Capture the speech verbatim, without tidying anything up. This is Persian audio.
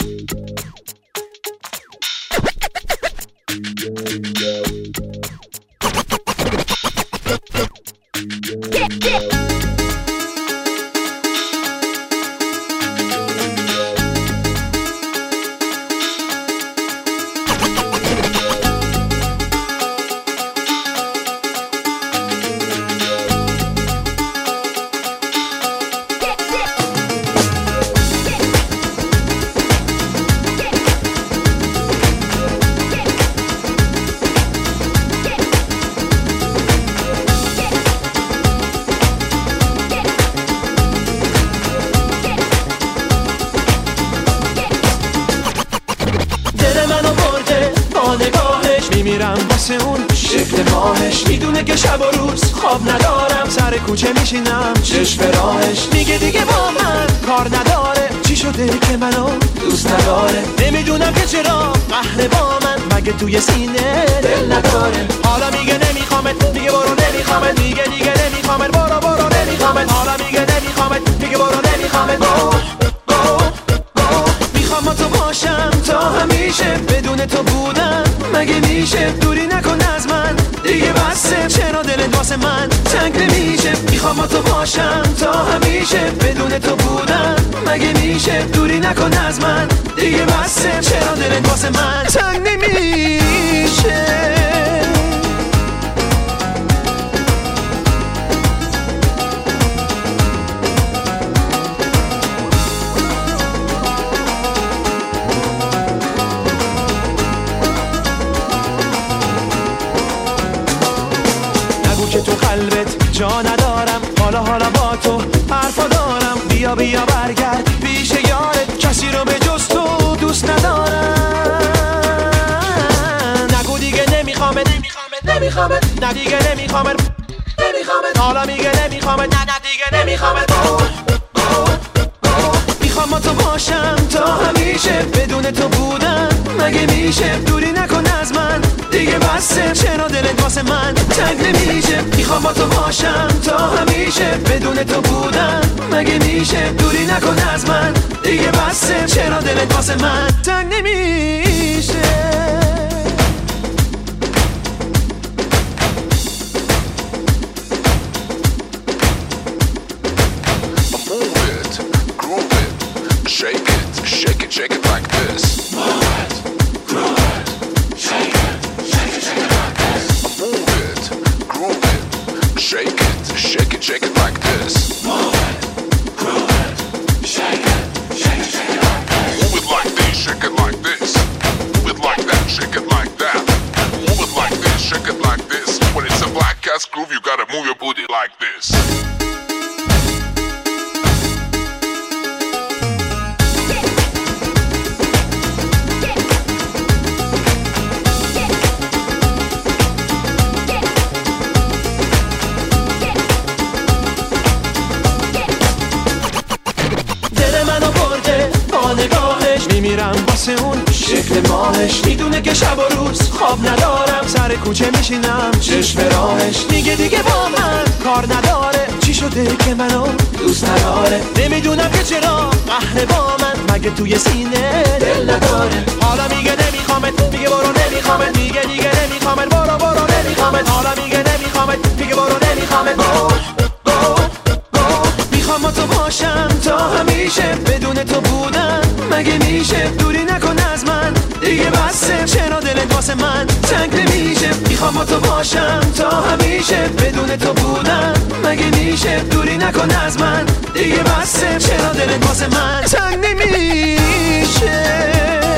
میمیرم واسه اون شکل ماهش، میدونه که شب و روز خواب ندارم، سر کوچه میشینم چشم راهش، میگه دیگه با من کار نداره، چی شده که منو دوست نداره، نمیدونم که چرا قهر با من، مگه توی سینه دل نداره، حالا میگه نمیخوامت، میگه برو نمیخوامت، میگه دیگه نمیخوامت، برو برو نمیخوامت، حالا میگه نمیخوامت، میگه برو نمیخوامت، برو میخوام تو باشم تا همیشه، بدون تو بودم مگه میشه، دوری نکن از من دیگه بسه، چرا دلت واسه من تنگ نمیشه، میخوام تو باشم تا همیشه، بدون تو بودم مگه میشه، دوری نکن از من دیگه بسه، چرا دلت واسه من تنگ نمیشه. که تو قلبت جا ندارم، حالا حالا با تو حرفا دارم، بیا بیا برگرد پیش یارت، کسی رو به جز تو دوست ندارم، نگو دیگه نمیخوامت، نمیخوامت نمیخوامت، نه دیگه نمیخوامت، نمیخوامت، حالا میگه نمیخوامت، نه نه دیگه نمیخوامت، میخوام تو باشم تا همیشه، بدون تو بودم مگه میشه، دوری نکن از من دیگه بسه، چرا دلت واسه من تنگ نمیشه، میخوام با تو باشم تا همیشه، بدون تو بودم مگه میشه، دوری نکن از من دیگه بسه، چرا دلت واسه من تنگ نمیشه. Shake it, shake it, shake it like this. Move it, groove it, shake it, shake it, shake it like this. Move it, groove it, shake it, shake it, shake it like this. Move it, groove it, shake it, shake it, shake it like this. Move it like this, shake it like this. Move it like that, shake it like that. Move it like this, shake it like this. When it's a black ass groove, you gotta move your booty like this. میمیرم واسه اون شکل ماهش، میدونه که شب و روز خواب ندارم، سر کوچه میشینم چشم راهش، میگه دیگه با من کار نداره، چی شده که منو دوست نداره، نمیدونم که چرا قهر با من، مگه توی سینه دل نداره، حالا میگه نمیخوامت، میگه برو نمیخوامت، میگه دیگه نمیخوامت، برو برو نمیخوامت، حالا میگه نمیخوامت، میگه برو نمیخوامت، میخوام تو باشم تا همیشه، بدون تو بودم مگه میشه، دوری نکن از من دیگه بسه، چرا دلت واسه من تنگ نمیشه، میخوام تو باشم تا همیشه، بدون تو بودم مگه میشه، دوری نکن از من دیگه بسه، چرا دلت واسه من تنگ نمیشه.